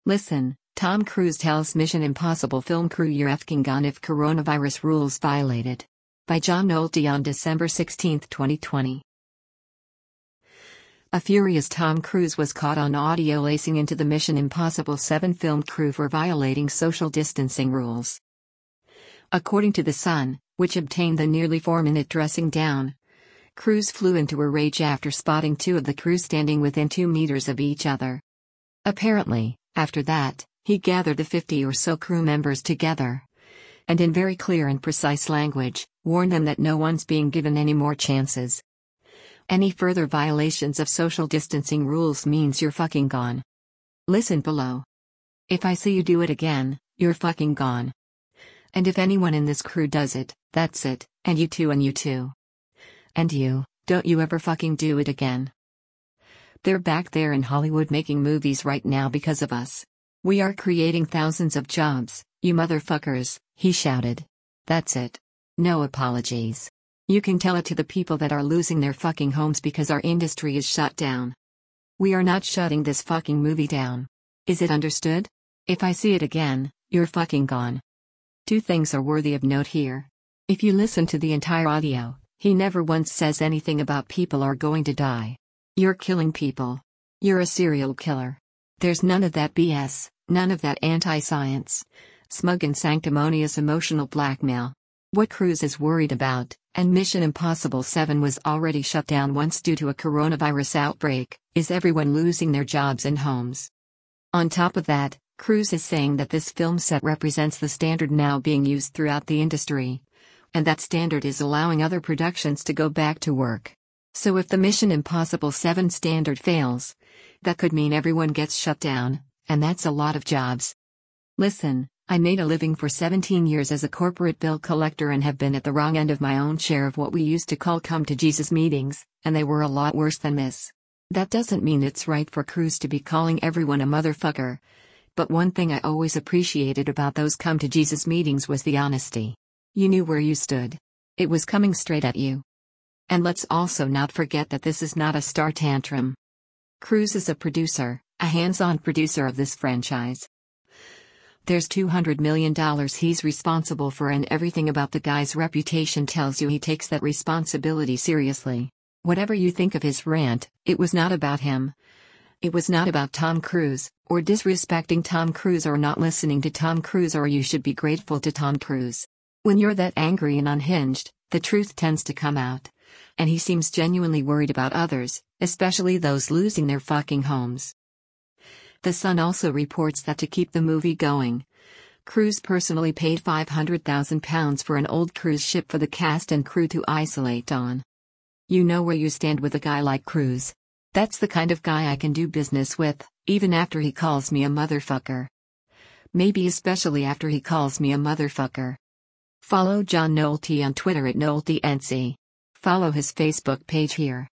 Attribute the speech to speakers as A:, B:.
A: Listen, Tom Cruise tells Mission Impossible film crew you're effing gone if coronavirus rules violated. By John Nolte on December 16, 2020. A furious Tom Cruise was caught on audio lacing into the Mission Impossible 7 film crew for violating social distancing rules. According to The Sun, which obtained the nearly 4-minute dressing down, Cruise flew into a rage after spotting 2 of the crew standing within 2 meters of each other. Apparently, after that, he gathered the 50 or so crew members together, and in very clear and precise language, warned them that no one's being given any more chances. Any further violations of social distancing rules means you're fucking gone. Listen below. If I see you do it again, you're fucking gone. And if anyone in this crew does it, that's it, and you too and you too. And you, don't you ever fucking do it again. They're back there in Hollywood making movies right now because of us. We are creating thousands of jobs, you motherfuckers, he shouted. That's it. No apologies. You can tell it to the people that are losing their fucking homes because our industry is shut down. We are not shutting this fucking movie down. Is it understood? If I see it again, you're fucking gone. 2 things are worthy of note here. If you listen to the entire audio, he never once says anything about people are going to die. You're killing people. You're a serial killer. There's none of that BS, none of that anti-science, smug and sanctimonious emotional blackmail. What Cruise is worried about, and Mission Impossible 7 was already shut down once due to a coronavirus outbreak, is everyone losing their jobs and homes. On top of that, Cruise is saying that this film set represents the standard now being used throughout the industry, and that standard is allowing other productions to go back to work. So if the Mission Impossible 7 standard fails, that could mean everyone gets shut down, and that's a lot of jobs. Listen, I made a living for 17 years as a corporate bill collector and have been at the wrong end of my own share of what we used to call come to Jesus meetings, and they were a lot worse than this. That doesn't mean it's right for Cruise to be calling everyone a motherfucker. But one thing I always appreciated about those come to Jesus meetings was the honesty. You knew where you stood. It was coming straight at you. And let's also not forget that this is not a star tantrum. Cruise is a producer, a hands-on producer of this franchise. There's $200 million he's responsible for, and everything about the guy's reputation tells you he takes that responsibility seriously. Whatever you think of his rant, it was not about him. It was not about Tom Cruise, or disrespecting Tom Cruise or not listening to Tom Cruise, or you should be grateful to Tom Cruise. When you're that angry and unhinged, the truth tends to come out. And he seems genuinely worried about others, especially those losing their fucking homes. The Sun also reports that to keep the movie going, Cruise personally paid £500,000 for an old cruise ship for the cast and crew to isolate on. You know where you stand with a guy like Cruise. That's the kind of guy I can do business with, even after he calls me a motherfucker. Maybe especially after he calls me a motherfucker. Follow John Nolte on Twitter at NolteNC. Follow his Facebook page here.